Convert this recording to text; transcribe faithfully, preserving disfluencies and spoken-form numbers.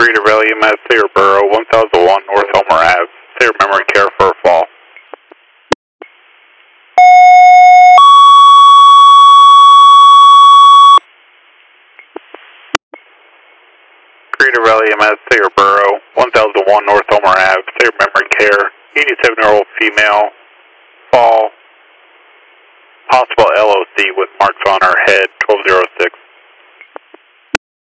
Creator Valley E M S, Thayer Borough, one thousand one North Elmer Ave. Thayer Memory Care for a fall. Creator Valley E M S, Thayer Borough, one thousand one North Elmer Ave. Thayer Memory Care, eighty-seven-year-old female, fall, possible L O C with marks on her head, twelve oh six.